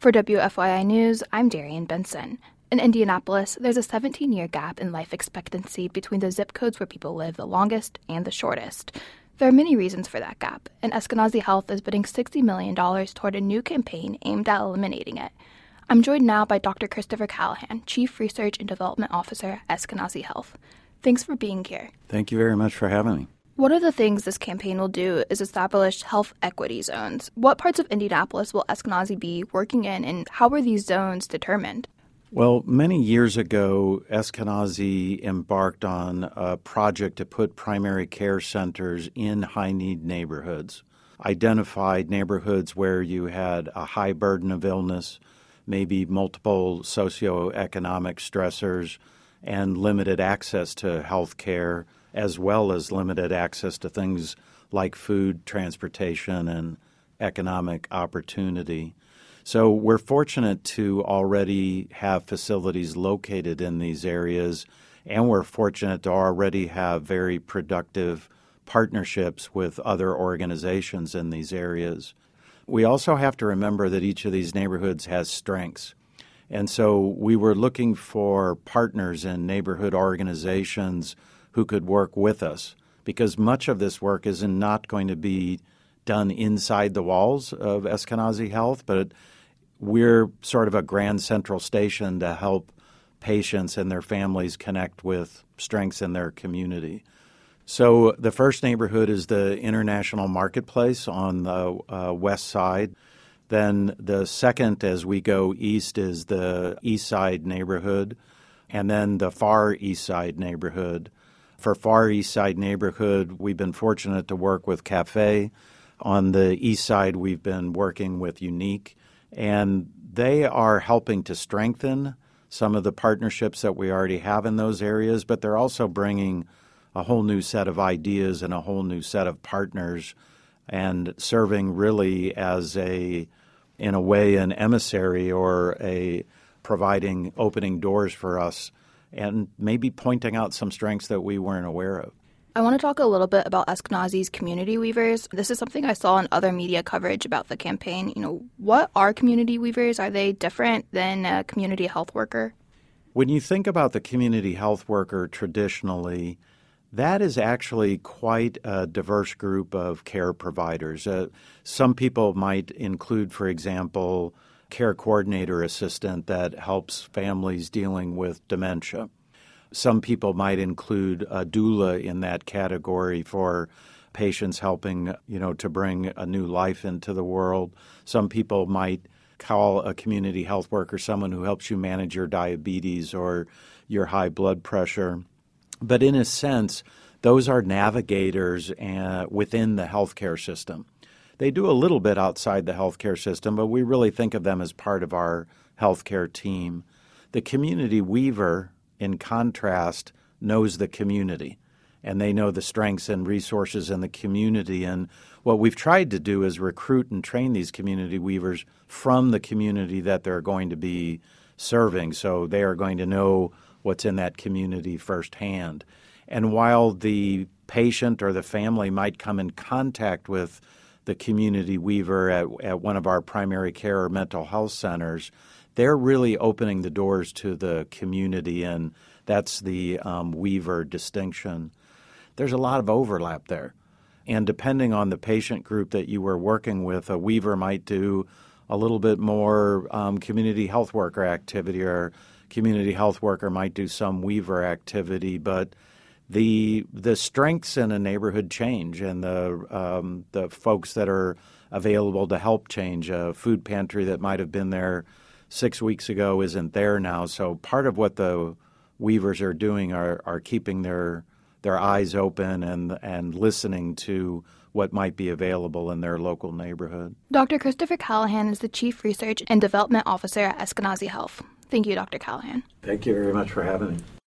For WFYI News, I'm Darian Benson. In Indianapolis, there's a 17-year gap in life expectancy between the zip codes where people live the longest and the shortest. There are many reasons for that gap, and Eskenazi Health is putting $60 million toward a new campaign aimed at eliminating it. I'm joined now by Dr. Christopher Callahan, Chief Research and Development Officer at Eskenazi Health. Thanks for being here. Thank you very much for having me. One of the things this campaign will do is establish health equity zones. What parts of Indianapolis will Eskenazi be working in, and how are these zones determined? Well, many years ago, Eskenazi embarked on a project to put primary care centers in high-need neighborhoods, identified neighborhoods where you had a high burden of illness, maybe multiple socioeconomic stressors, and limited access to health care, as well as limited access to things like food, transportation, and economic opportunity. So we're fortunate to already have facilities located in these areas, and we're fortunate to already have very productive partnerships with other organizations in these areas. We also have to remember that each of these neighborhoods has strengths. And so we were looking for partners in neighborhood organizations who could work with us, because much of this work is not going to be done inside the walls of Eskenazi Health, but we're sort of a grand central station to help patients and their families connect with strengths in their community. So the first neighborhood is the International Marketplace on the west side. Then the second, as we go east, is the East Side neighborhood, and then the Far East Side neighborhood. For Far East Side neighborhood, we've been fortunate to work with Cafe. On the east side, we've been working with Unique, and they are helping to strengthen some of the partnerships that we already have in those areas, but they're also bringing a whole new set of ideas and a whole new set of partners and serving really as in a way, an emissary or providing opening doors for us and maybe pointing out some strengths that we weren't aware of. I want to talk a little bit about Eskenazi's community weavers. This is something I saw in other media coverage about the campaign. What are community weavers? Are they different than a community health worker? When you think about the community health worker traditionally, that is actually quite a diverse group of care providers. Some people might include, for example, care coordinator assistant that helps families dealing with dementia. Some people might include a doula in that category for patients helping, to bring a new life into the world. Some people might call a community health worker someone who helps you manage your diabetes or your high blood pressure. But in a sense, those are navigators within the healthcare system. They do a little bit outside the healthcare system, but we really think of them as part of our healthcare team. The community weaver, in contrast, knows the community, and they know the strengths and resources in the community. And what we've tried to do is recruit and train these community weavers from the community that they're going to be serving, so they are going to know what's in that community firsthand. And while the patient or the family might come in contact with the community weaver at one of our primary care or mental health centers, they're really opening the doors to the community, and that's the weaver distinction. There's a lot of overlap there. And depending on the patient group that you were working with, a weaver might do a little bit more community health worker activity, or community health worker might do some weaver activity, but the strengths in a neighborhood change, and the folks that are available to help change. A food pantry that might have been there 6 weeks ago isn't there now. So part of what the weavers are doing are keeping their eyes open and listening to what might be available in their local neighborhood. Dr. Christopher Callahan is the Chief Research and Development Officer at Eskenazi Health. Thank you, Dr. Callahan. Thank you very much for having me.